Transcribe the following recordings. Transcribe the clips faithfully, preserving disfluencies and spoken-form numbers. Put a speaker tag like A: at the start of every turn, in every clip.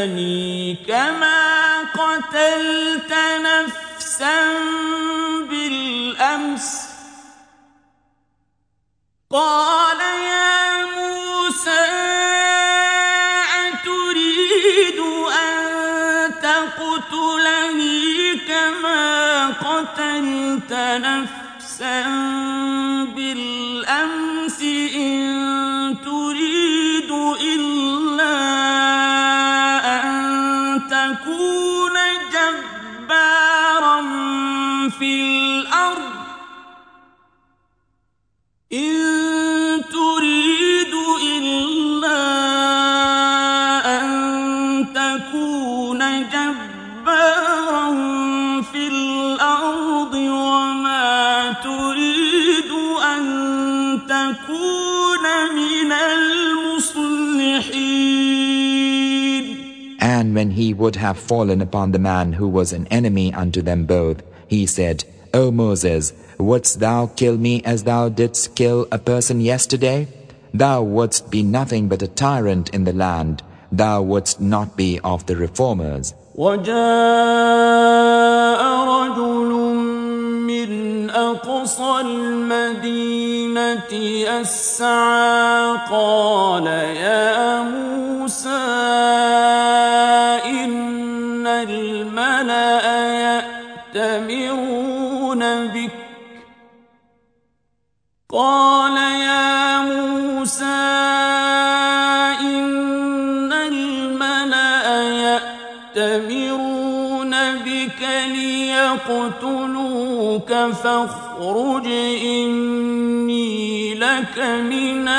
A: تقتلني كما قتلت نفسا بالأمس قال يا موسى أتريد أن تقتلني كما قتلت نفسا بالأمس إن تريد إلا أن تكون جبارا في الأرض إن تريد إلا أن تكون جبارا في الأرض وما تريد أن تكون من المصلحين.
B: And when he would have fallen upon the man who was an enemy unto them both, he said, O Moses, wouldst thou kill me as thou didst kill a person yesterday? Thou wouldst be nothing but a tyrant in the land. Thou wouldst not be of the reformers.
A: وجاء رجل من أقصى المدينة يسعى قال يا موسى إن الملأ يأتمرون بك قال يا موسى إن الملأ يأتمرون بك ليقتلوك فاخرج إني لك من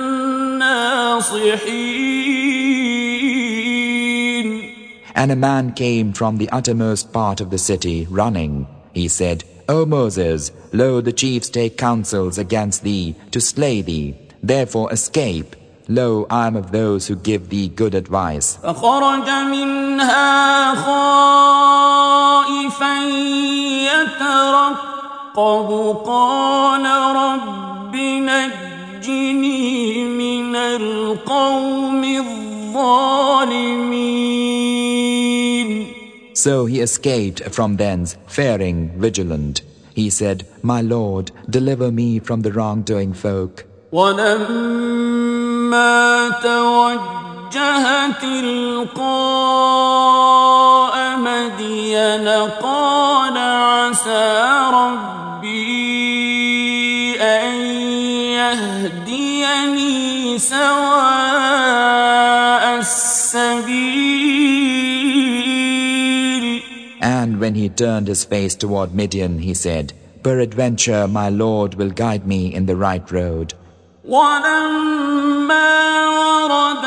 A: الناصحين.
B: And a man came from the uttermost part of the city, running. He said, O Moses, lo, the chiefs take counsels against thee to slay thee. Therefore escape. Lo, I am of those who give thee good advice.
A: فخرج منها خائفا يترقب قال رب نجني من القوم الظالمين.
B: So he escaped from thence, faring vigilant. He said, My Lord, deliver me from the wrongdoing folk.
A: ولما توجه تلقاء مدين قال عسى ربي أن يهديني سواء السبيل.
B: And when he turned his face toward Midian, he said, Peradventure my Lord will guide me in the right road.
A: ولما ورد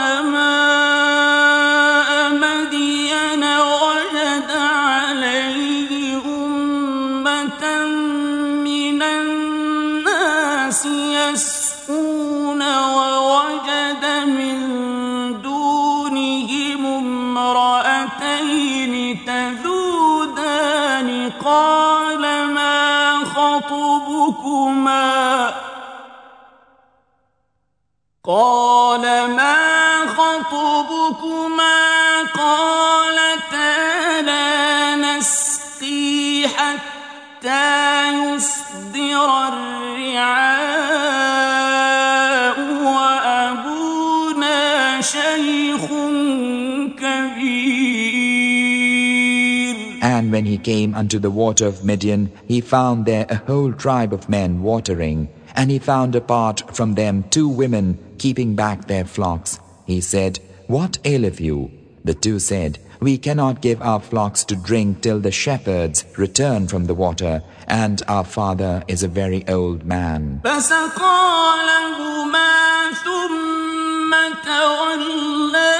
A: ماء مدين وجد عليه أمة من الناس يسقون ووجد من دونهم امرأتين تذودان قال ما خطبكما قال ما خطبكما قالتا لا نسقي حتى يصدر الرعاء وأبونا شيخ كبير.
B: And when he came unto the water of Midian, he found there a whole tribe of men watering. And he found apart from them two women keeping back their flocks. He said, What aileth you? The two said, We cannot give our flocks to drink till the shepherds return from the water, and our father is a very old man.
A: فسقى لهما ثم تولى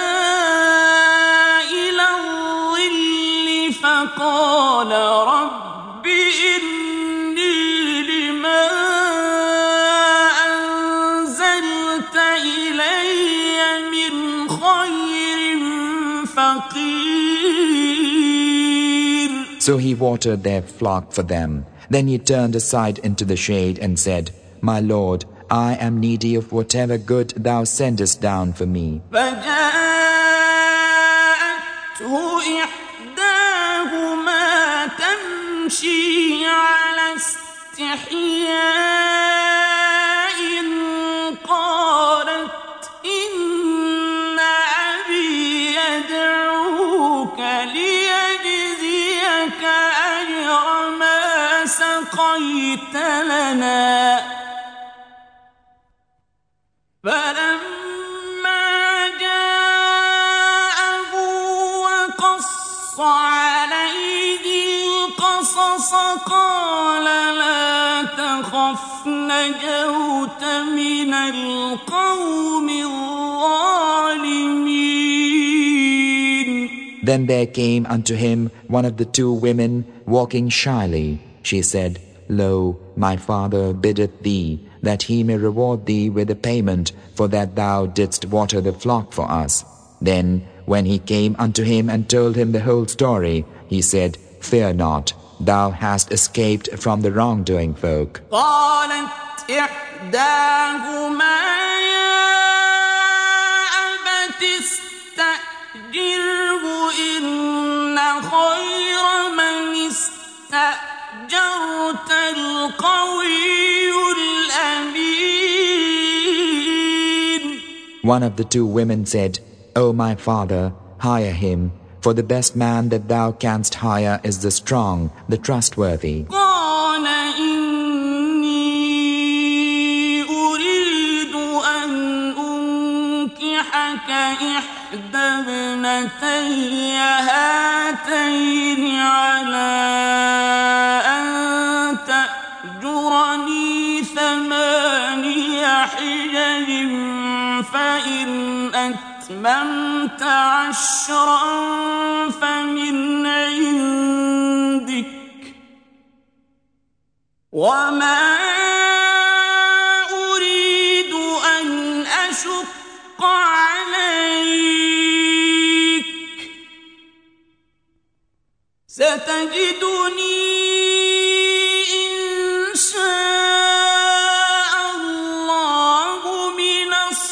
A: إلى الظل فقال رب إني لما أنزلت إلي من خير فقير.
B: So he watered their flock for them. Then he turned aside into the shade and said, My Lord, I am needy of whatever good thou sendest down for me.
A: فجاءته إحداهما تمشي على استحياء قالت إن أبي يدعوك ليجزيك أجر ما سقيت لنا فلما جاءه وقص عليه القصص قال لا تخف نجوت من القوم الظالمين.
B: Then there came unto him one of the two women walking shyly. She said, Lo, my father biddeth thee that he may reward thee with a payment for that thou didst water the flock for us. Then when he came unto him and told him the whole story, he said, Fear not, thou hast escaped from the wrongdoing folk.
A: قالت إحداهما يا أبت استأجره إن خير من استأجرت القوي الأمين.
B: One of the two women said, O my father, hire him, for the best man that thou canst hire is the strong, the trustworthy.
A: قال إني أريد أن أنكحك إحدى ابنتي هاتين على أن تأجرني ثماني حجج فإن أتممت عشرا فمن عندك وما أريد أن أشق عليك ستجدني إن شاء الله من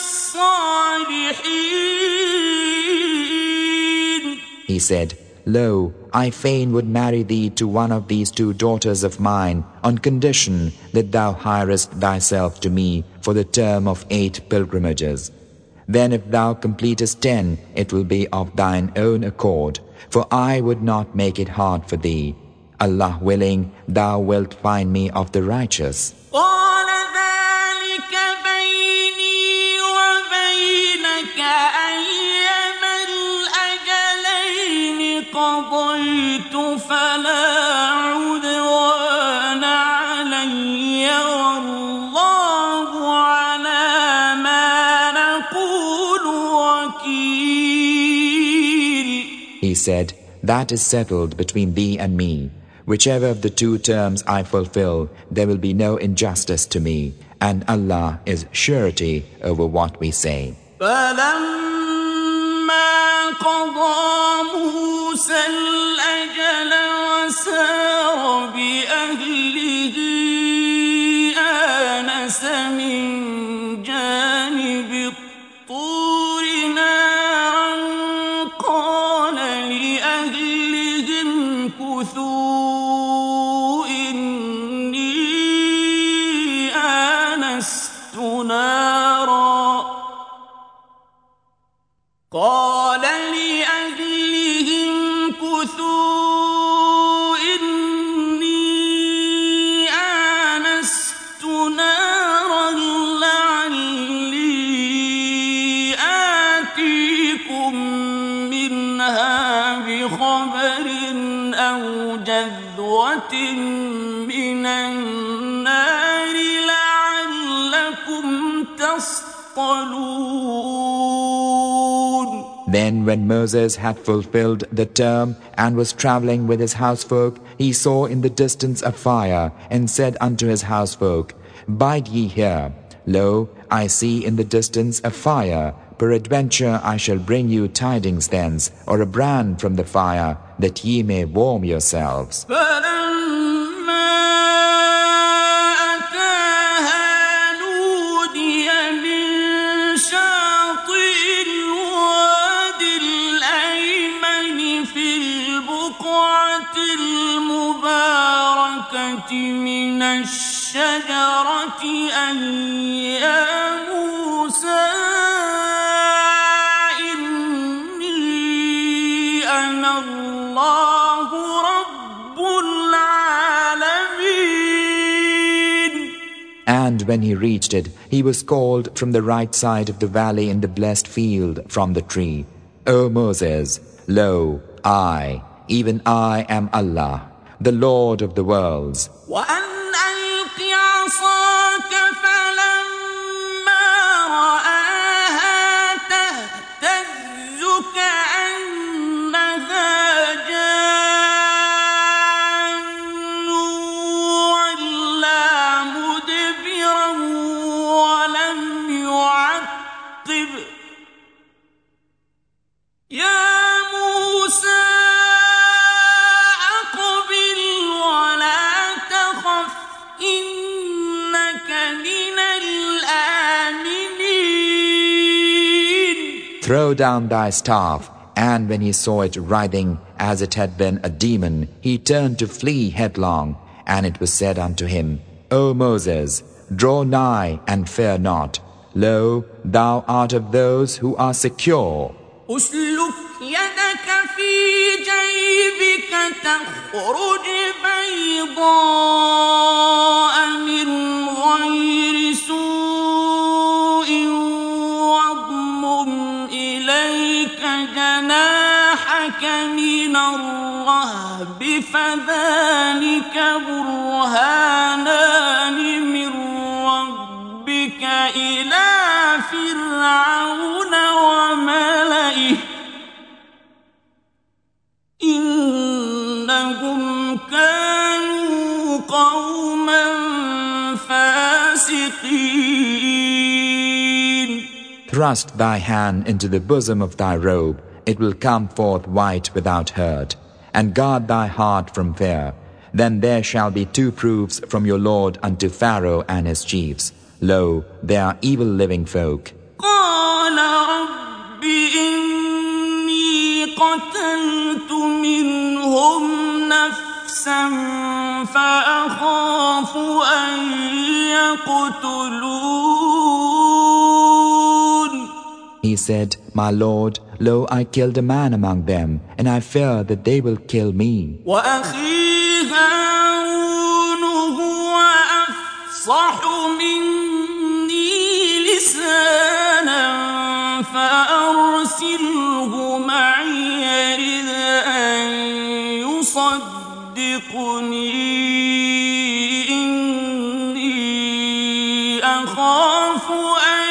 A: الصالحين.
B: He said, Lo, I fain would marry thee to one of these two daughters of mine, on condition that thou hirest thyself to me for the term of eight pilgrimages. Then if thou completest ten, it will be of thine own accord, for I would not make it hard for thee. Allah willing, thou wilt find me of the righteous.
A: قال ذلك بيني وبينك أيما الأجلين قضيت فلا عدوان علي والله على ما نقول وكيل.
B: He said, That is settled between thee and me. Whichever of the two terms I fulfill, there will be no injustice to me, and Allah is surety over what we say.
A: فلما قضى موسى الأجل وسار بأهله آنس من جانب الطور نارا قال لأهلهم كثوا إني آنست نارا قال لأهلهم كثوا إني آنست نارا لعلي آتيكم منها بخبر أو جذوة من النار لعلكم تصطلون.
B: Then when Moses had fulfilled the term and was traveling with his housefolk, he saw in the distance a fire and said unto his housefolk, Bide ye here. Lo, I see in the distance a fire. Peradventure I shall bring you tidings thence, or a brand from the fire, that ye may warm yourselves.
A: من شاطئ الوادي الأيمن الشجرة أن يا موسى إني أنا الله رب العالمين.
B: And when he reached it, he was called from the right side of the valley in the blessed field from the tree, O Moses, lo, I, even I am Allah, the Lord of the worlds.
A: وأن ألق عصاك فلما رآها تهتز كأنها جان ولا مدبرا ولم يعقب يا موسى
B: Throw down thy staff. And when he saw it writhing as it had been a demon, he turned to flee headlong. And it was said unto him, O Moses, draw nigh and fear not. Lo, thou art of those who are secure.
A: أسلك يدك في جيبك تخرج بيضاء من غير سوء واضمم إليك جناحك من الرهب فذلك برهانان من ربك إلى فرعون وملئه إنهم كانوا قوما فاسقين.
B: Thrust thy hand into the bosom of thy robe, it will come forth white without hurt, and guard thy heart from fear. Then there shall be two proofs from your Lord unto Pharaoh and his chiefs. Lo, they are evil living folk.
A: قال رب إني قتلت منهم نفسا فأخاف أن يقتلون.
B: He said, My Lord, lo, I killed a man among them, and I fear that they will kill me.
A: وأخي هارون هو أفصح مني لسانا فأرسله معي يرد أن يصدقني إني أخاف أن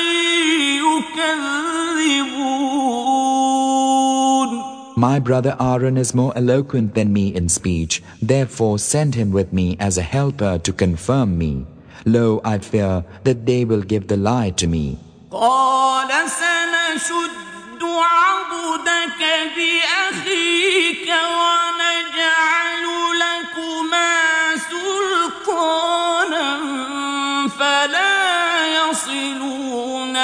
A: يكذبون.
B: My brother Aaron is more eloquent than me in speech, therefore send him with me as a helper to confirm me. Lo, I fear that they will give the lie to me.
A: قال سنشد عضدك بأخيك ونجعل لكما سلطانا فلا يصلون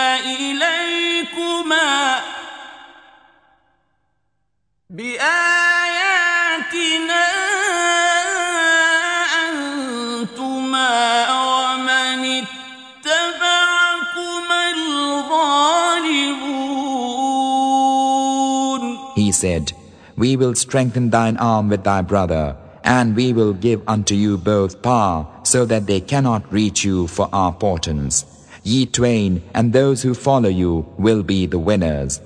A: إليكما بآياتنا أنتما ومن اتبعكما الغالبون.
B: He said, We will strengthen thine arm with thy brother, and we will give unto you both power, so that they cannot reach you for our portents. Ye twain and those who follow you will be the winners.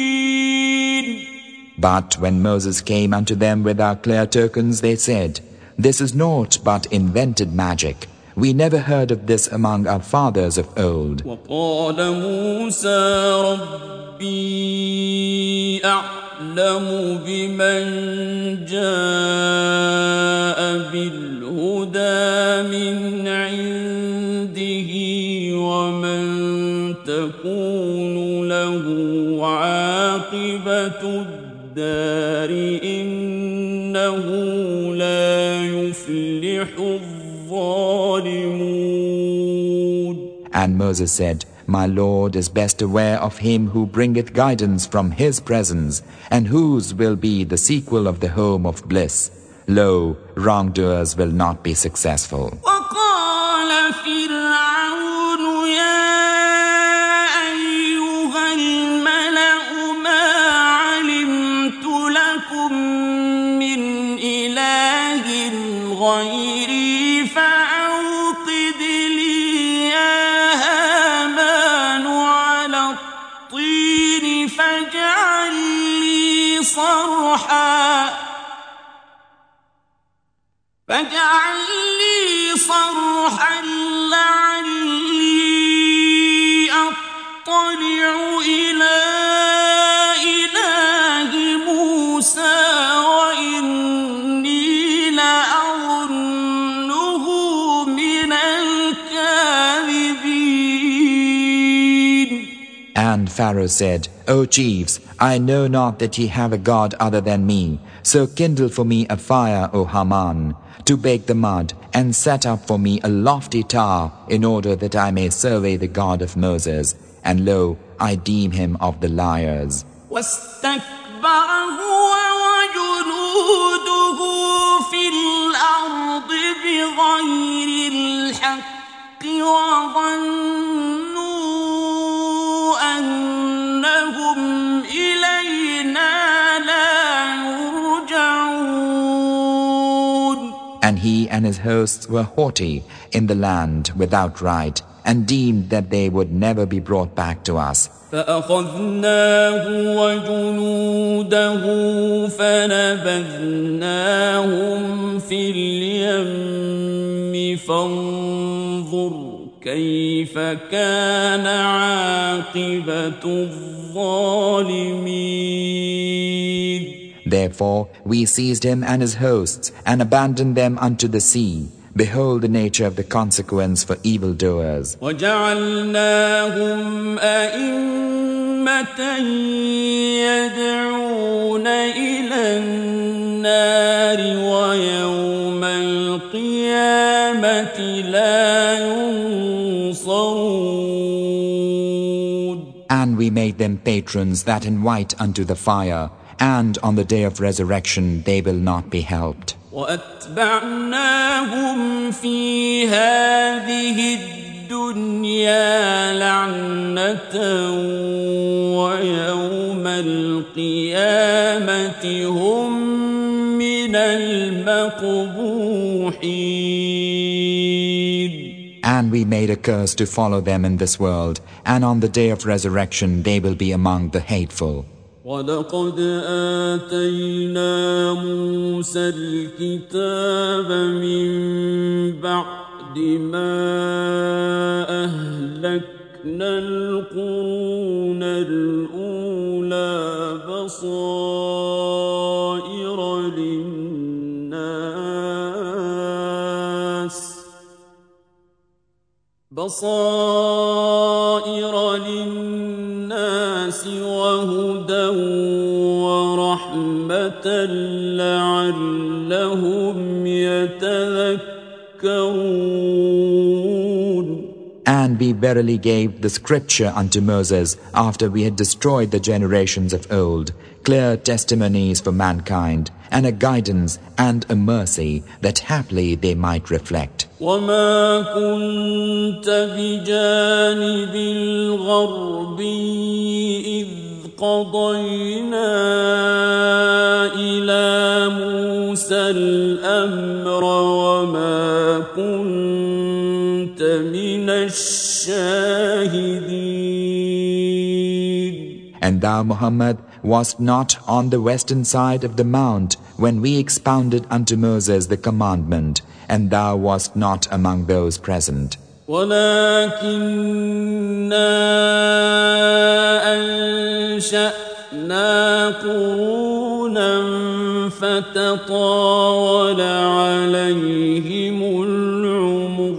B: But when Moses came unto them with our clear tokens, they said, This is naught but invented magic. We never heard of this among our fathers of old.
A: وقال موسى ربي أعلم بمن جاء بالهدى من عنده ومن تكون له عاقبة الدار إنه لا يفلح الظالمون.
B: And Moses said, My Lord is best aware of him who bringeth guidance from his presence, and whose will be the sequel of the home of bliss. Lo, wrongdoers will not be successful.
A: وقال فرعون يا أيها الملأ ما علمت لكم من إله غيري فأوقد لي يا هامان على الطين فاجعل لي صرحا فاجعل لي صرحا لعلي أطلع إلى إله موسى وإني لأظنه من الكاذبين.
B: And Pharaoh said, O chiefs, I know not that ye have a God other than me. So kindle for me a fire, O Haman, to bake the mud, and set up for me a lofty tower, in order that I may survey the God of Moses. And lo, I deem him of the liars.
A: واستكبر هو وجنوده في الأرض بغير الحق وظنوا أنهم إلينا لا يرجعون.
B: And he and his hosts were haughty in the land without right, and deemed that they would never be brought back to us.
A: فأخذناه وجنوده فنبذناهم في اليم فانظر كيف كان عاقبة الظالمين.
B: Therefore we seized him and his hosts, and abandoned them unto the sea. Behold the nature of the consequence for evildoers.
A: وجعلناهم أئمة يدعون إلى النار ويوم القيامة لا ينصرون.
B: And we made them patrons that invite unto the fire, and on the day of resurrection they will not be helped.
A: وأتبعناهم في هذه الدنيا لعنة ويوم القيامة هم من المقبوحين.
B: And we made a curse to follow them in this world, and on the day of resurrection they will be among the hateful.
A: وَلَقَدْ آتَيْنَا مُوسَى الْكِتَابَ مِنْ بَعْدِ مَا أَهْلَكْنَا الْقُرُونَ الْأُولَى بَصَائِرَ لِلنَّاسِ بَصَائِرَ لِلنَّاسِ وَهُدًى وَرَحْمَةً لَعَلَّهُمْ يَتَذَكَّرُونَ.
B: And we verily gave the scripture unto Moses after we had destroyed the generations of old, clear testimonies for mankind, and a guidance and a mercy that haply they might reflect.
A: وَمَا كُنْتَ بِجَانِبِ الْغَرْبِيِّ إِذْ قَضَيْنَا إِلَى مُوسَى الْأَمْرَ وَمَا كُنْتَ مِنَ الشَّاهِدِينَ.
B: And thou, Muhammad, wast not on the western side of the mount when we expounded unto Moses the commandment, and thou wast not among those present.
A: ولكننا أنشأنا قرونا فتطاول عليهم العمر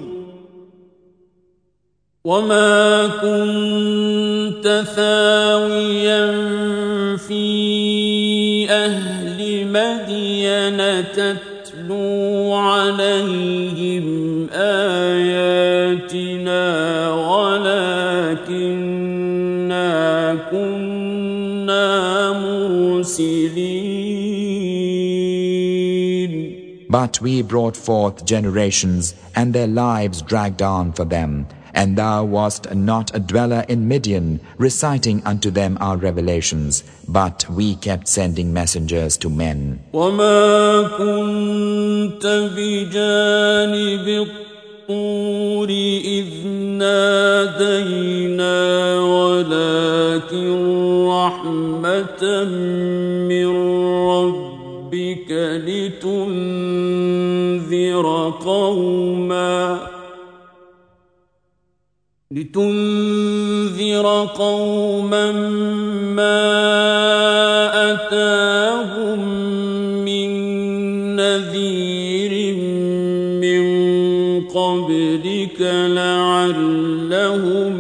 A: وما كنت ثاويا في أهل مدين تتلو عليهم آياتنا ولكننا كنا مرسلين.
B: But we brought forth generations, and their lives dragged on for them. And thou wast not a dweller in Midian, reciting unto them our revelations, but we kept sending messengers to men.
A: وَمَا كُنْتَ بِجَانِبِ الطُّورِ إِذْ نَادَيْنَا وَلَكِنْ رَحْمَةً مِّن رَّبِّكَ لِتُنذِرَ قَوْمًا لِتُنذِرَ قَوْمًا مَّا أَتَاهُم مِّن نَّذِيرٍ مِّن قَبْلِكَ لَعَلَّهُمْ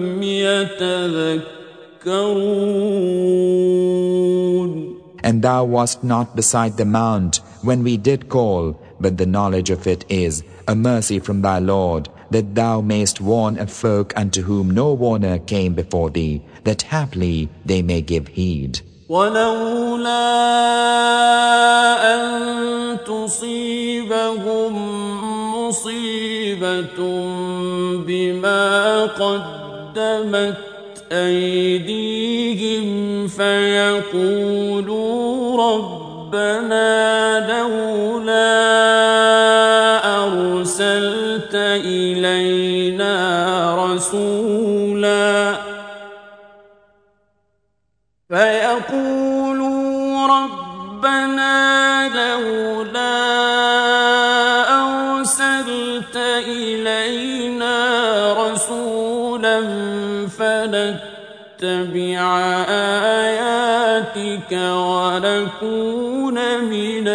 A: يَتَذَكَّرُونَ.
B: And thou wast not beside the mount when we did call, but the knowledge of it is a mercy from thy Lord, that thou mayst warn a folk unto whom no warner came before thee, that haply they may give heed.
A: وَلَوْلَا أَن تُصِيبَهُم مُّصِيبَةٌ بِمَا قَدَّمَتْ أَيْدِيهِمْ فَيَقُولُوا رَبَّنَا لَوْلَا أَرْسَلْتَ إِلَيْنَا رَسُولًا فَيَقُولُوا رَبَّنَا لَوْلَا أَرْسَلْتَ إِلَيْنَا رَسُولًا فَنَتَّبِعَ آيَاتِكَ وَنَكُونَ مِنَ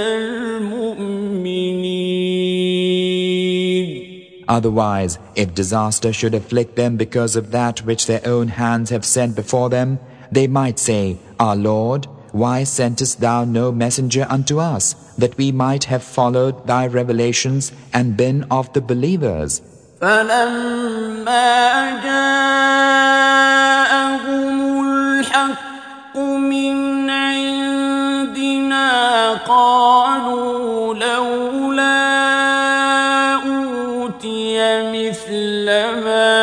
A: الْمُؤْمِنِينَ.
B: Otherwise, if disaster should afflict them because of that which their own hands have sent before them, they might say, Our Lord, why sentest thou no messenger unto us, that we might have followed thy revelations and been of the believers?
A: فَلَمَّا جَاءَهُمُ الْحَقُّ مِنْ عِنْدِنَا قَالُوا لَوْلَا أُوتِيَ مِثْلَ مَا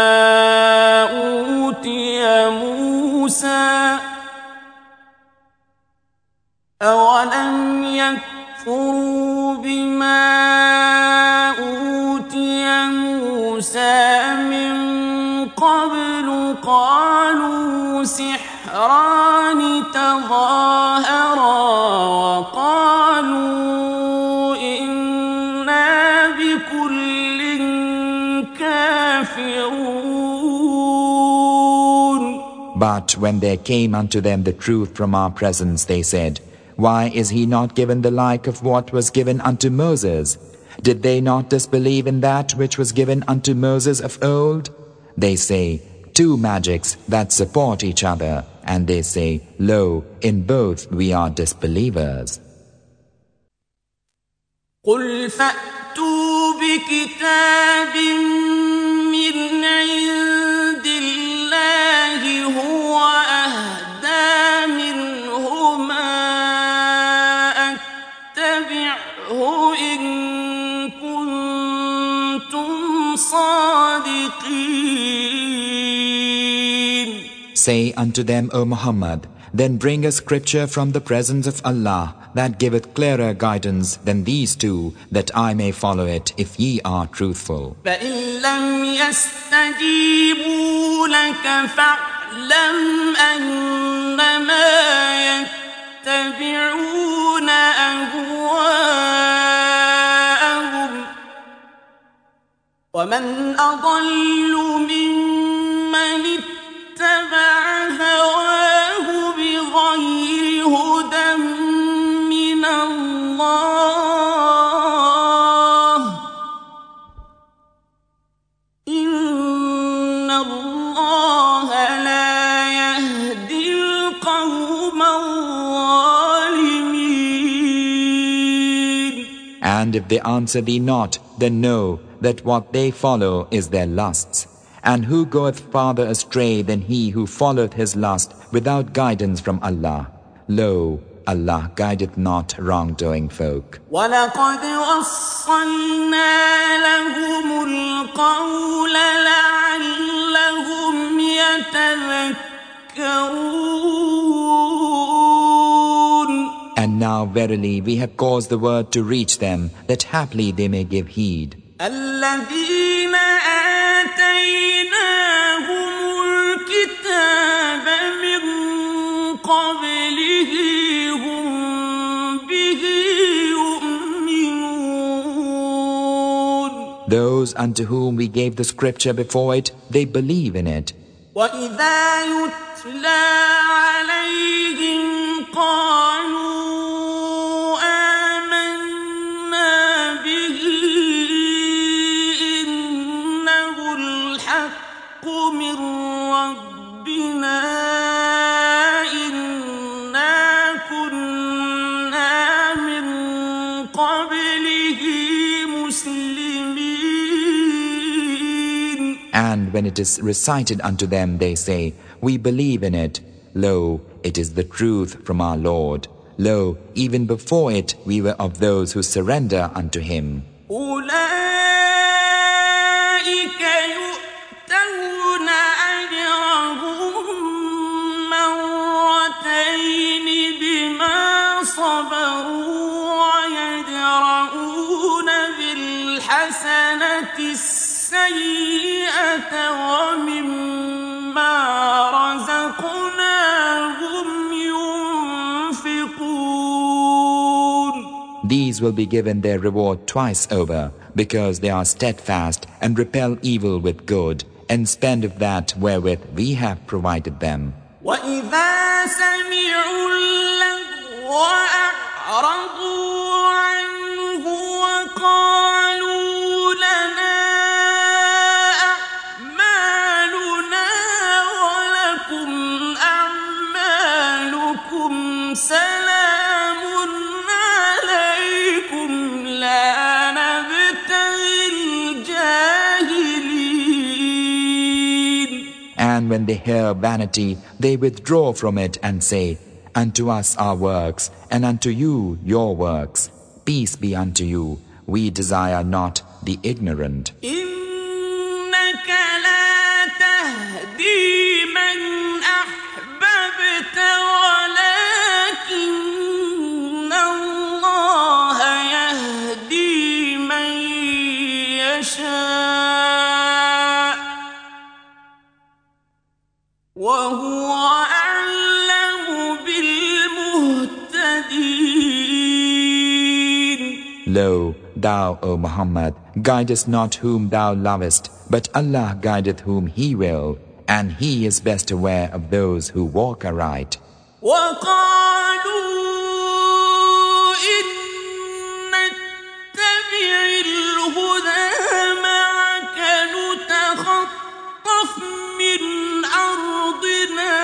A: أُوتِيَ مُوسَى أَوَلَمْ يَكْفُرُوا بِمَا أُوتِيَ مُوسَى مِن قَبْلُ قَالُوا سِحْرَانِ تَظَاهَرَا وَقَالُوا إِنَّا بِكُلٍّ كَافِرُونَ.
B: But when there came unto them the truth from our presence, they said, Why is he not given the like of what was given unto Moses? Did they not disbelieve in that which was given unto Moses of old? They say, Two magics that support each other. And they say, Lo, in both we are disbelievers.
A: قُلْ فَأْتُوا بِكِتَابٍ مِّنْ عِندِ اللَّهِ هُوَ أَهْدَىٰ مِنْهُمَا أَتَّبِعْهُ إِن كُنتُمْ صَادِقِينَ.
B: Say unto them, O Muhammad, then bring a scripture from the presence of Allah that giveth clearer guidance than these two, that I may follow it if ye are truthful.
A: فَإِن لَّمْ يَسْتَجِيبُوا لَكَ فَاعْلَمْ فاعلم أنما يتبعون أهواءهم ومن أضل ممن اتبع هواه بغير هدى من الله إن الله لا يهدي القوم الظالمين.
B: And if they answer thee not, then know that what they follow is their lusts. And who goeth farther astray than he who followeth his lust without guidance from Allah? Lo, Allah guideth not wrongdoing folk.
A: وَلَقَدْ وَصَّلْنَا لَهُمُ الْقَوْلَ لَعَلَّهُمْ يَتَذَكَّرُونَ.
B: And now verily we have caused the word to reach them, that haply they may give heed.
A: الَّذِينَ آتَيْنَاهُمُ الْكِتَابَ مِنْ قَبْلِهِ هُمْ بِهِ يُؤْمِنُونَ.
B: Those unto whom we gave the scripture before it, they believe in it.
A: وَإِذَا يُتْلَى عَلَيْهِمْ قَالُوا آمَنَّا بِهِ إِنَّهُ الْحَقُّ مِنْ رَبِّنَا إِنَّا كُنَّا مِنْ قَبْلِهِ مُسْلِمِينَ.
B: And when it is recited unto them, they say, we believe in it. Lo, it is the truth from our Lord. Lo, even before it we were of those who surrender unto Him.
A: أولئك يؤتون أجرهم مرتين بما صبروا ويدرؤون بالحسنة السيئة ومما رزقناهم ينفقون.
B: These will be given their reward twice over, because they are steadfast and repel evil with good, and spend of that wherewith we have provided them.
A: وَإِذَا سَمِعُوا اللَّغْوَ أَعْرَضُوا عَنْهُ وَقَالُوا لَنَا أَعْمَالُنَا وَلَكُمْ أَعْمَالُكُمْ سَلَامٌ عليكم لا نبتغي الجاهلين.
B: And when they hear vanity, they withdraw from it and say, unto us our works, and unto you your works. Peace be unto you. We desire not the ignorant.
A: إنك لا تهدي من أحببت ولكن الله يهدي من يشاء وهو أعلم بالمهتدين.
B: Lo, thou, O Muhammad, guidest not whom thou lovest, but Allah guideth whom He will, and He is best aware of those who walk aright.
A: وقالوا إن نتبع الهدى معك نتخطف من أرضنا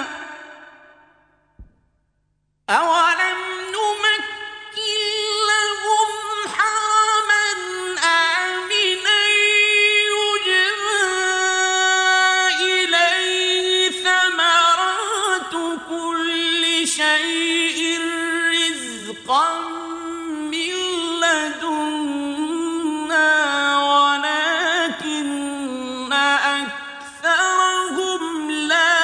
A: أولم نمكن لهم حرما آمنا يجبى إليه ثمرات كل شيء رزقا من لدنا ولكن أكثرهم لا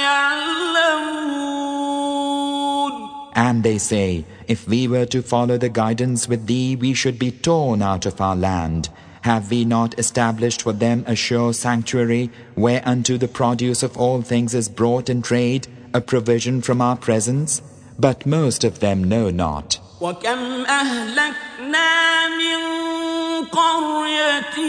A: يعلمون.
B: And they say, if we were to follow the guidance with thee, we should be torn out of our land. Have we not established for them a sure sanctuary, whereunto the produce of all things is brought in trade, a provision from our presence? But most of them know not.
A: وَكَمْ أَهْلَكْنَا مِنْ قَرْيَةٍ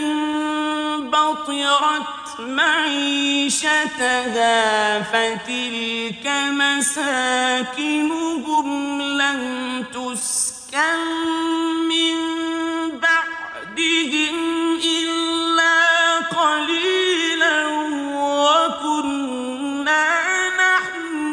A: بَطِرَتْ مَعِيشَتَهَا فَتِلْكَ مَسَاكِنُهُمْ لَمْ تُسْكَنْ مِنْ بَعْدِهِمْ إِلَّا قَلِيلًا وَكُنَّا نَحْنُ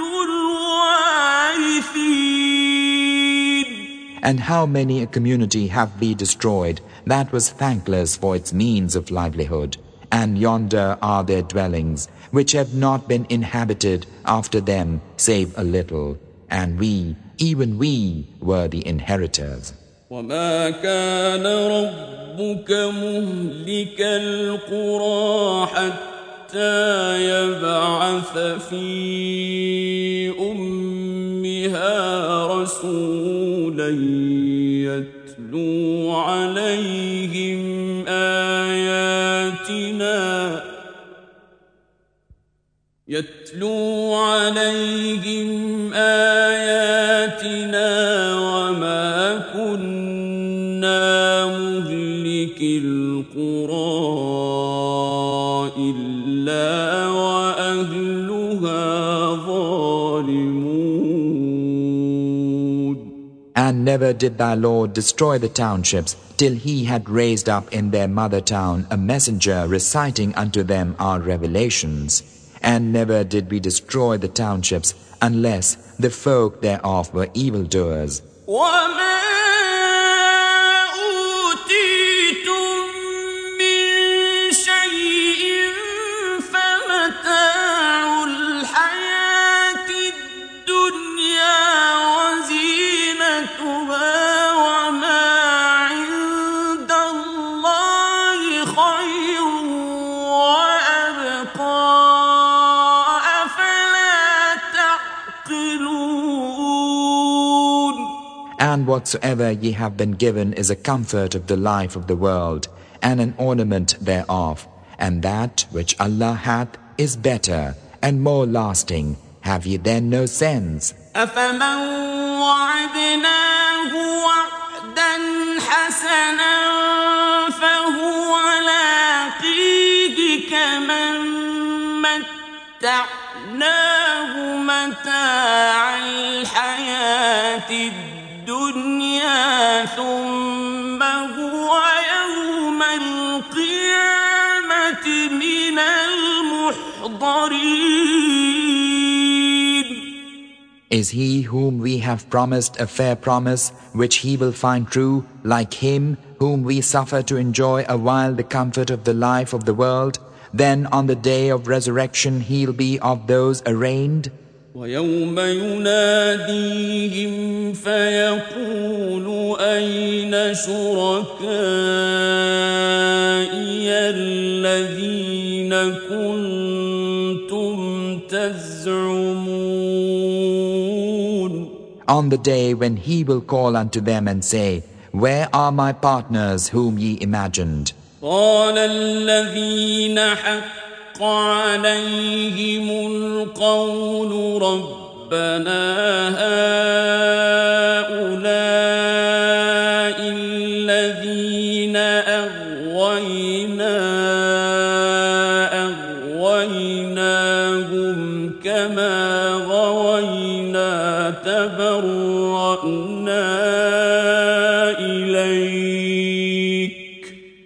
A: الْوَارِثِينَ.
B: And how many a community have we destroyed that was thankless for its means of livelihood, and yonder are their dwellings, which have not been inhabited after them save a little, and we, even we, were the inheritors.
A: وَمَا كَانَ رَبُّكَ مُهْلِكَ الْقُرَىٰ حَتَّى يَبْعَثَ فِي أُمِّهَا رَسُولًا يَتْلُو عَلَيْهِمْ آيَاتِنَا يَتْلُو عَلَيْهِمْ آيَاتِنَا وَمَا كُنَّا مُهْلِكِي الْقُرَىٰ إِلَّا وَأَهْلُهَا ظَالِمُونَ.
B: And never did thy Lord destroy the townships till he had raised up in their mother town a messenger reciting unto them our revelations. And never did we destroy the townships unless the folk thereof were evildoers.
A: وَمَا أُوتِيتُم مِّن شَيْءٍ فَمَتَاعُ الْحَيَاةِ الدُّنْيَا وَزِينَتُهَا وَمَا عِندَ اللَّهِ خَيْرٌ وَأَبْقَىٰ.
B: And whatsoever ye have been given is a comfort of the life of the world, and an ornament thereof, and that which Allah hath is better and more lasting. Have ye then no sense?
A: أَفَمَنْ وَعَدْنَاهُ وَعْدًا حَسَنًا فَهُوَ لَاقِيهِ كَمَنْ مَتَّعْنَاهُ مَتَاعَ الْحَيَاةِ الدُّنْيَا ثُمَّ هُوَ يَوْمَ الْقِيَامَةِ مِنَ الْمُحْضَرِينَ.
B: Is he whom we have promised a fair promise, which he will find true, like him whom we suffer to enjoy a while the comfort of the life of the world? Then on the day of resurrection he'll be of those arraigned.
A: وَيَوْمَ يُنَادِيهِمْ فَيَقُولُ أَيْنَ شُرَكَائِيَ الَّذِينَ كُنتُمْ تَزْعُمُونَ.
B: On the day when he will call unto them and say, Where are my partners whom ye imagined?
A: قَالَ الَّذِينَ حَقَّ عَلَيْهِمُ الْقَوْلُ رَبَّنَا هَؤُلَاءِ الَّذِينَ أَغْوَيْنَا أَغْوَيْنَاهُمْ كَمَا غَوَيْنَا تَبَرَّأْنَا إِلَيْكَ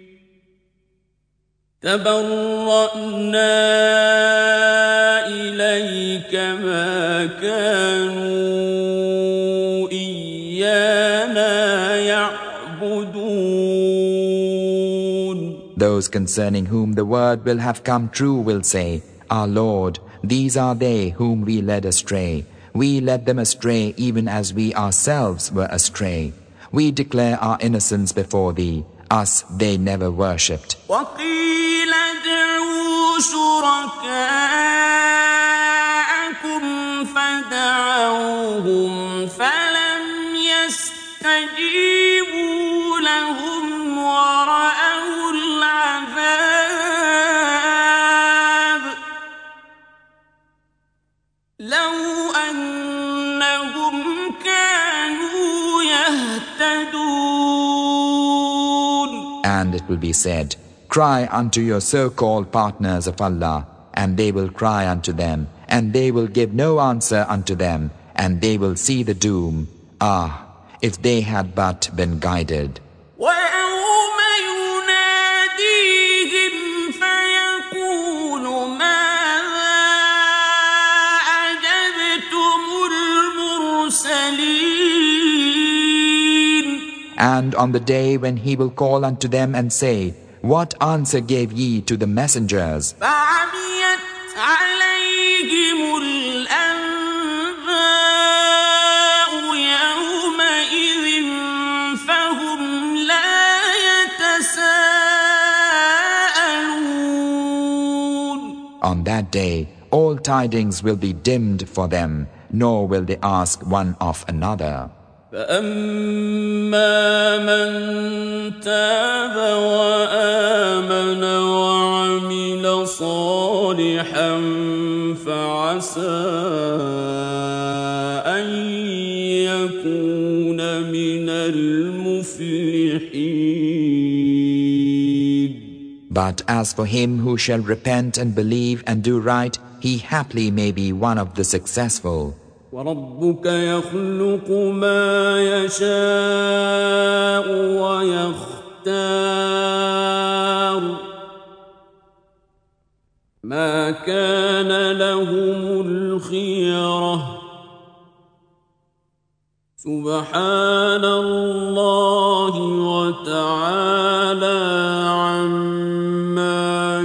A: تبرأنا إليك ما كانوا إيانا يعبدون.
B: Those concerning whom the word will have come true will say, Our Lord, these are they whom we led astray. We led them astray even as we ourselves were astray. We declare our innocence before thee. Us they never worshipped.
A: وَقِيلَ ادْعُوا شُرَكَاءَكُمْ فَدَعَوْهُمْ فَلَمْ يَسْتَجِيبُوا لَهُمْ وَرَأَوُا
B: And it will be said, cry unto your so-called partners of Allah, and they will cry unto them, and they will give no answer unto them, and they will see the doom. Ah, if they had but been guided.
A: ويوم يناديهم فيقول ماذا أجبتم المرسلين.
B: And on the day when he will call unto them and say, what answer gave ye to the messengers?
A: فعميت عليهم الأنباء يومئذ فهم لا يتساءلون.
B: On that day, all tidings will be dimmed for them, nor will they ask one of another.
A: فأما من تاب وآمن وعمل صالحا فعسى أن يكون من المفلحين.
B: But as for him who shall repent and believe and do right, he haply may be one of the successful.
A: وربك يخلق ما يشاء ويختار ما كان لهم الخيرة سبحان الله وتعالى عما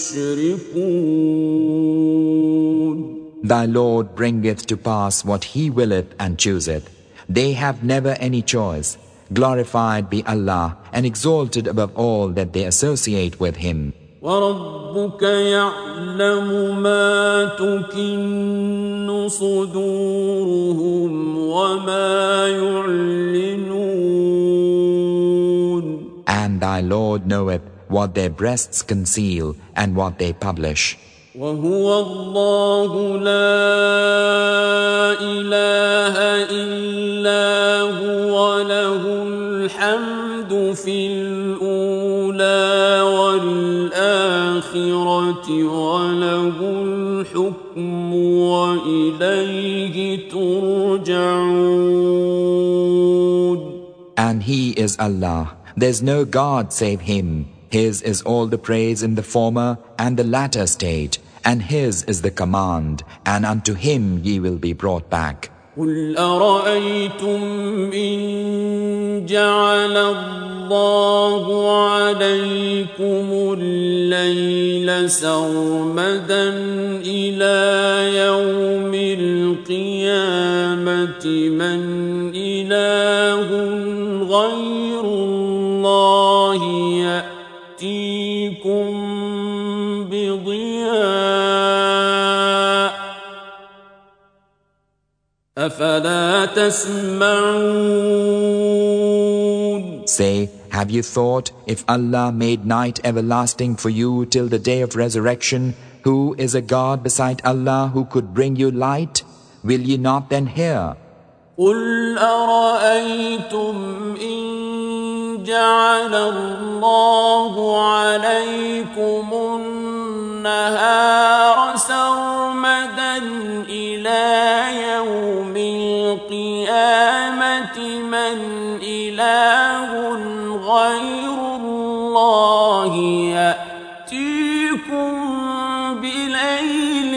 A: يشركون.
B: Thy Lord bringeth to pass what He willeth and chooseth. They have never any choice. Glorified be Allah, and exalted above all that they associate with Him.
A: وَرَبُّكَ يَعْلَمُ مَا تُكِنُّ صُدُورُهُمْ وَمَا يُعْلِنُونَ.
B: And thy Lord knoweth what their breasts conceal and what they publish.
A: وهو الله لا إله إلا هو له الحمد في الأولى والآخرة وله الحكم وإليه ترجعون.
B: And He is Allah. There's no God save Him. His is all the praise in the former and the latter state, and His is the command, and unto Him ye will be brought back.
A: قُلْ أَرَأَيْتُمْ إِنْ جَعَلَ اللَّهُ عَلَيْكُمُ اللَّيْلَ سَرْمَدًا إِلَى يَوْمِ الْقِيَامَةِ مَنْ إِلَهٌ غَيْرُ اللَّهِ يَأْتِيكُمْ بِضِيَاءٍ أَفَلَا تَسْمَعُونَ.
B: Say, have you thought, if Allah made night everlasting for you till the day of resurrection, who is a God beside Allah who could bring you light? Will ye not then hear?
A: قُلْ أَرَأَيْتُمْ إِنْ جَعَلَ اللَّهُ عَلَيْكُمُ النَّهَارَ سَرْمَدًا إِلَى يَوْمِ الْقِيَامَةِ مَنْ إِلَهٌ غَيْرُ اللَّهِ يَأْتِيكُمْ بِلَيْلٍ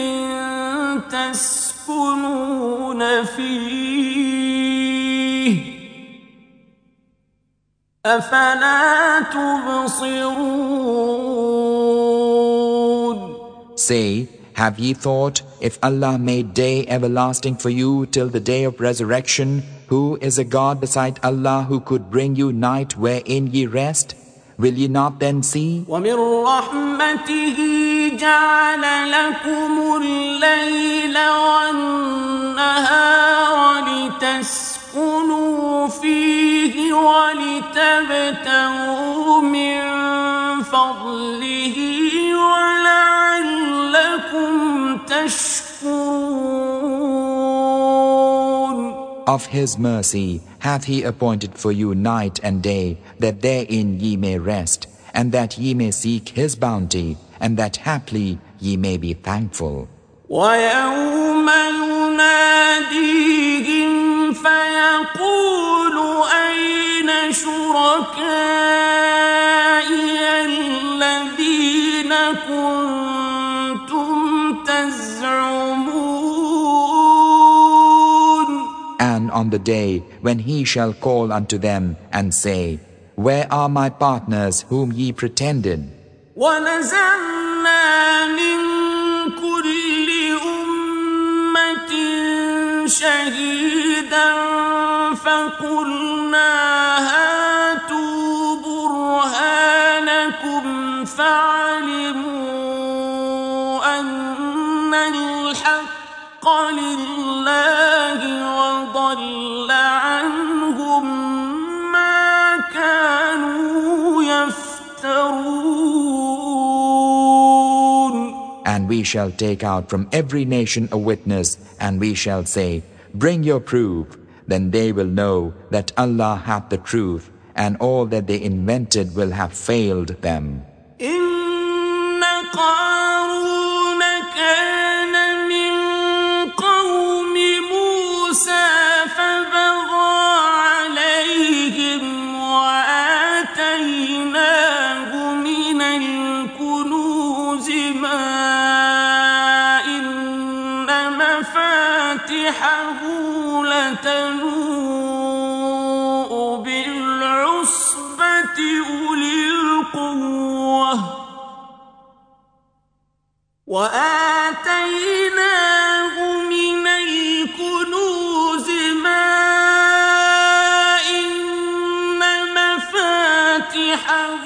A: تَسْكُنُونَ فِيهِ أَفَلَا تُبْصِرُونَ.
B: Say, have ye thought, if Allah made day everlasting for you till the day of resurrection, who is a God beside Allah who could bring you night wherein ye rest? Will ye not then see?
A: وَمِنْ رَحْمَتِهِ جَعَلَ لَكُمُ اللَّيْلَ وَالنَّهَارَ لِتَسْكُنُوا فِيهِ وَلِتَبْتَغُوا مِنْ فَضْلِهِ وَلَعَلَّكُمْ تَشْكُرُونَ.
B: Of His mercy hath He appointed for you night and day, that therein ye may rest, and that ye may seek His bounty, and that haply ye may be thankful.
A: وَيَوْمَ يُنَادِيهِمْ فَيَقُولُ أَيْنَ شُرَكَائِيَ الَّذِينَ كُنتُمْ تَزْعُمُونَ.
B: And on the day when He shall call unto them and say, Where are my partners whom ye pretended?
A: وَنَزَعْنَا مِن كُلِّ أُمَّةٍ شَهِيدًا فَقُلْنَا هَاتُوا بُرْهَانَكُمْ فَعَلِمُوا أَنَّ الْحَقَّ لِلَّهِ وَضَلَّ عَنْهُمْ مَا كَانُوا يَفْتَرُونَ.
B: And we shall take out from every nation a witness, and we shall say, Bring your proof. Then they will know that Allah hath the truth, and all that they invented will have failed them.
A: إِنَّ قَارُونَ كَانَ مِن قَوْمِ مُوسَى فَبَغَىٰ عَلَيْهِمْ وَآتَيْنَاهُ مِنَ الْكُنُوزِ مَا إِنَّ مَفَاتِحَهُ لَتَنُوءُ بِالْعُصْبَةِ أُولِي الْقُوَّةِ وَآتَيْنَاهُ مِنَ الْكُنُوزِ مَا إِنَّ مَفَاتِحَهُ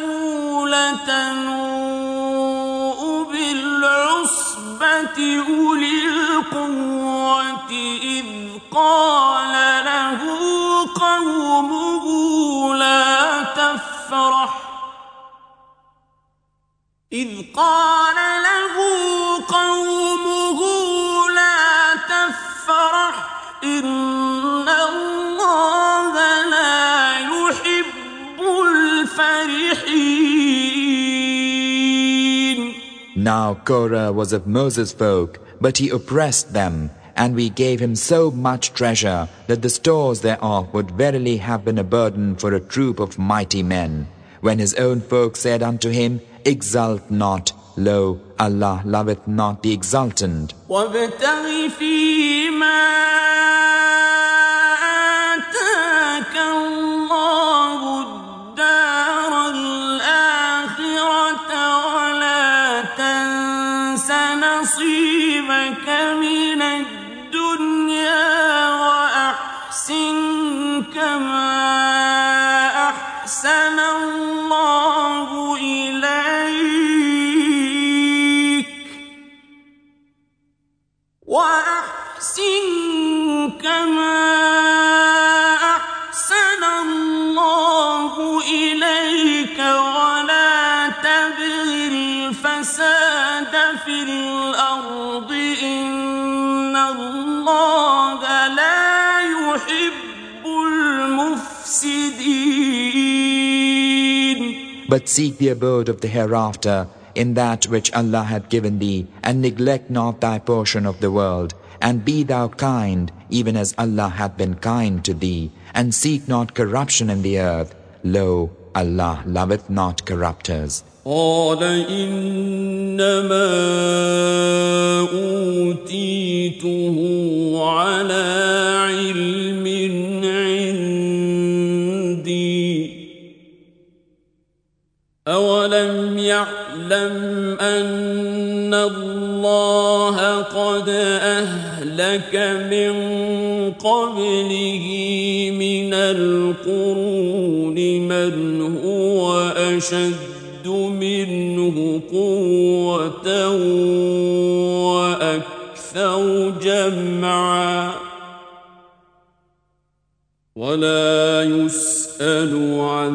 A: لَتَنُوءُ بِالْعُصْبَةِ أُولِي الْقُوَّةِ إِذْ قَالَ لَهُ قَوْمُهُ لَا تَفْرَحْ إِذْ قَالَ لَهُ قَوْمُهُ لَا تَفْرَحْ إِنَّ اللَّهَ لَا يُحِبُّ الْفَرِحِينَ.
B: Now Korah was of Moses' folk, but he oppressed them, and we gave him so much treasure that the stores thereof would verily have been a burden for a troop of mighty men. When his own folk said unto him, Exult not, lo, Allah loveth not the exultant.
A: وَابْتَغِ فِيمَا آتَاكَ اللَّهُ الدَّارَ الْآخِرَةَ وَلَا تَنْسَ نَصِيبَكَ مِنَ الدُّنْيَا وَأَحْسِنْ كَمَا أَحْسَنَ اللَّهُ إِلَيْكَ وَأَحْسِنْ كَمَا أَحْسَنَ اللَّهُ إِلَيْكَ وَلَا تَبْغِ الْفَسَادَ فِي الْأَرْضِ إِنَّ اللَّهَ لَا يُحِبُّ الْمُفْسِدِينَ.
B: But seek the abode of the hereafter in that which Allah hath given thee, and neglect not thy portion of the world, and be thou kind, even as Allah hath been kind to thee, and seek not corruption in the earth. Lo, Allah loveth not corrupters.
A: قَالَ إِنَّمَا أُوتِيتُهُ عَلَى عِلْمٍ عِندِي أَوَلَمْ يَعْلَمْ أَنَّ اللَّهَ قَدْ أَهْلَكَ مِن قَبْلِهِ مِنَ الْقُرُونِ مَنْ هُوَ أَشَدُّ مِنْهُ قُوَّةً وَأَكْثَرُ جَمْعًا وَلَا يُسْأَلُ عَنْ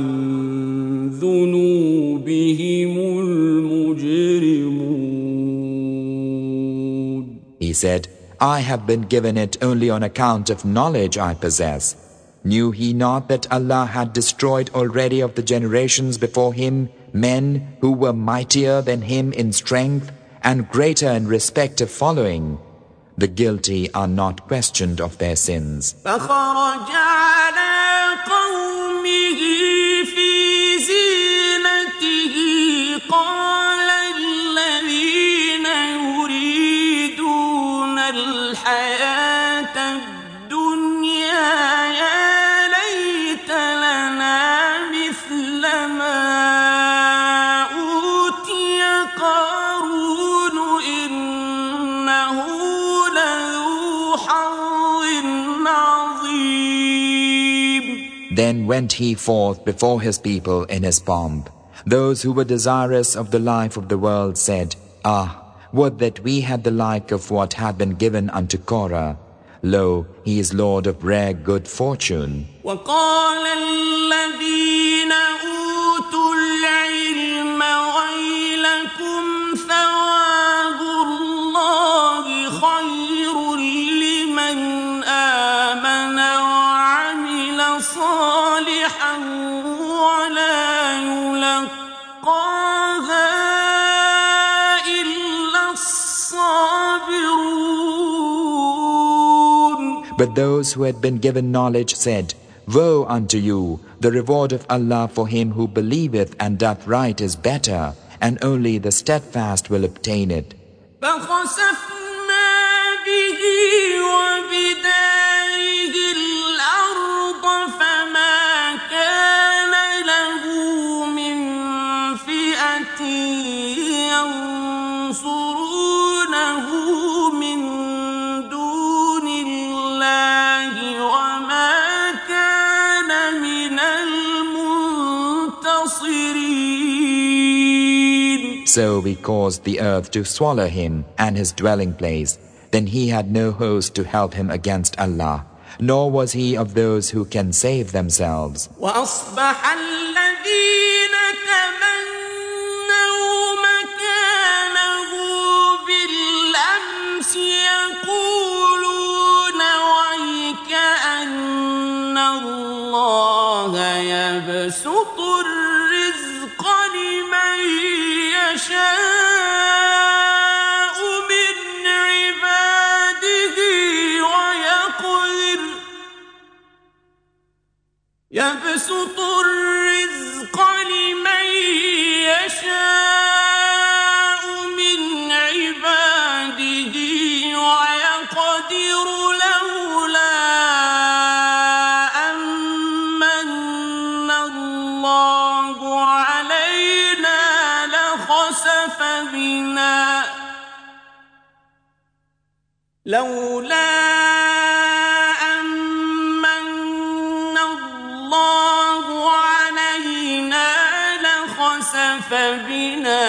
A: ذُنُوبِهِمُ الْمُجْرِمُونَ.
B: He said, I have been given it only on account of knowledge I possess. Knew he not that Allah had destroyed already of the generations before him men who were mightier than him in strength and greater in respect of following? The guilty are not questioned of their sins.
A: قال الذين يريدون الحياة الدنيا يا ليت لنا مثل ما أوتي قارون إنه لذو حظ عظيم.
B: Then went he forth before his people in his pomp. Those who were desirous of the life of the world said, Ah, would that we had the like of what had been given unto Korah. Lo, he is Lord of rare good fortune.
A: وقال الذين أوتوا العلم ويلكم ثواب الله خير لمن آمن وعمل صالحا ولا يلقاها إلا الصابرون.
B: But those who had been given knowledge said, Woe unto you! The reward of Allah for him who believeth and doth right is better, and only the steadfast will obtain it. So we caused the earth to swallow him and his dwelling place. Then he had no host to help him against Allah, nor was he of those who can save themselves.
A: يبسط الرزق لمن يشاء من عباده ويقدر يبسط الرزق لمن يشاء من عباده ويقدر لولا لولا أمن الله علينا لخسف بنا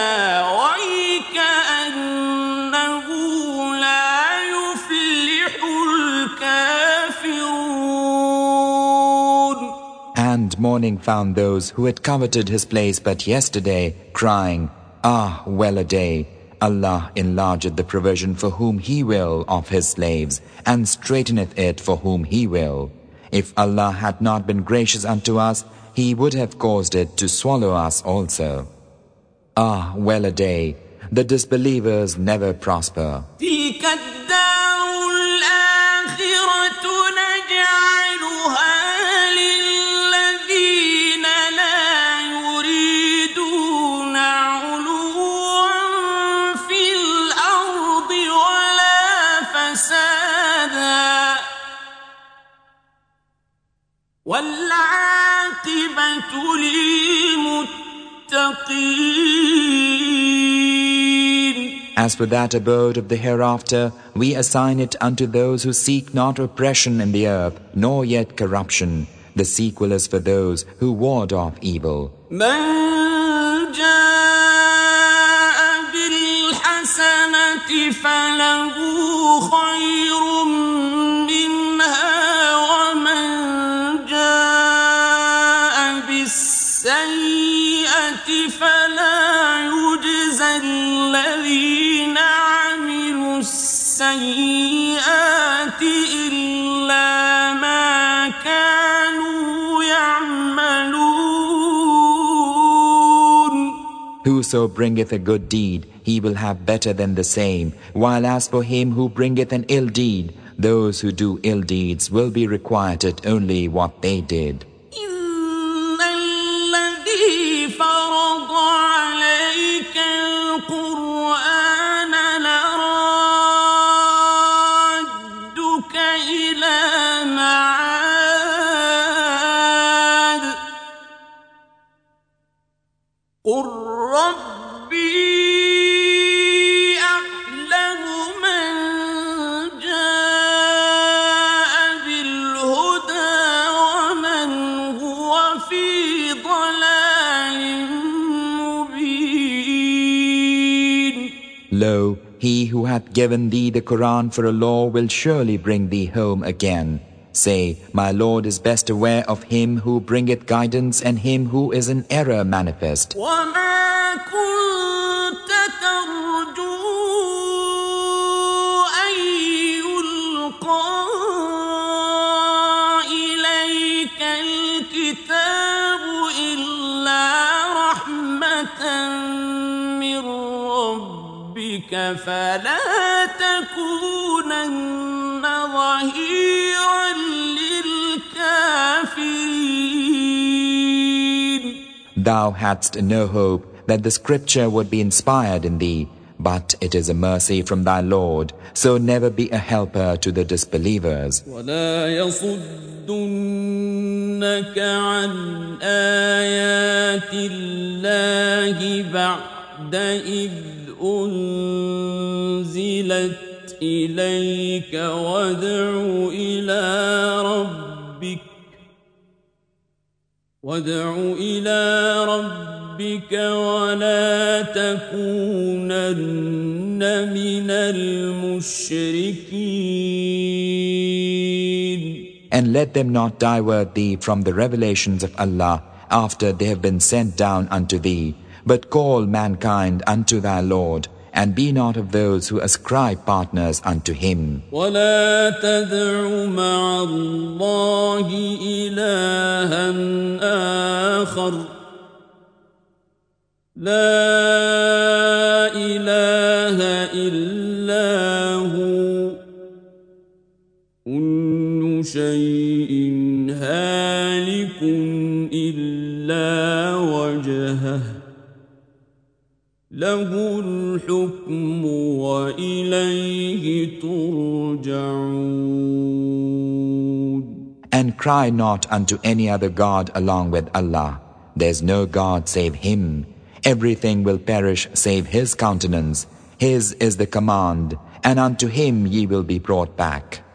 A: وكأنه لا يفلح الكافرون.
B: And mourning found those who had coveted his place but yesterday, crying, Ah, well a day! Allah enlargeth the provision for whom He will of His slaves, and straighteneth it for whom He will. If Allah had not been gracious unto us, He would have caused it to swallow us also. Ah, well a day! The disbelievers never prosper.
A: والعاقبة للمتقين.
B: As for that abode of the hereafter, we assign it unto those who seek not oppression in the earth, nor yet corruption. The sequel is for those who ward off evil.
A: من جاء بالحسنة فله خير منها ومن جاء بالسيئة فلا يجزى الذين عملوا السيئات
B: Whoso bringeth a good deed, he will have better than the same, while as for him who bringeth an ill deed, those who do ill deeds will be requited only what they did.
A: إن الذي فرض عليك القرآن لرادك إلى معاد قل ربي أعلم من جاء بالهدى ومن هو في ضلال مبين.
B: Lo, he who hath given thee the Quran for a law will surely bring thee home again. Say, my Lord is best aware of him who bringeth guidance and him who is in error manifest.
A: وما كنت ترجو أن يلقى إليك الكتاب إلا رحمة من ربك فلا تكونن ظهيرا للكافرين.
B: Thou hadst no hope that the scripture would be inspired in thee, but it is a mercy from thy Lord, so never be a helper to the disbelievers.
A: ولا يصدنك عن آيات الله بعد إذ أنزلت إليك وادع إلى ربك وادع إلى ربك ولا تكونن من المشركين.
B: And let them not divert thee from the revelations of Allah after they have been sent down unto thee, but call mankind unto thy Lord, and be not of those who ascribe partners unto him.
A: ولا تدع مع الله إلها آخر لا إله إلا هو كل شيء هالك إلا وجهه له الحكم وإليه ترجعون.
B: And cry not unto any other God along with Allah. There is no God save Him. Everything will perish save His countenance. His is the command, and unto Him ye will be brought back.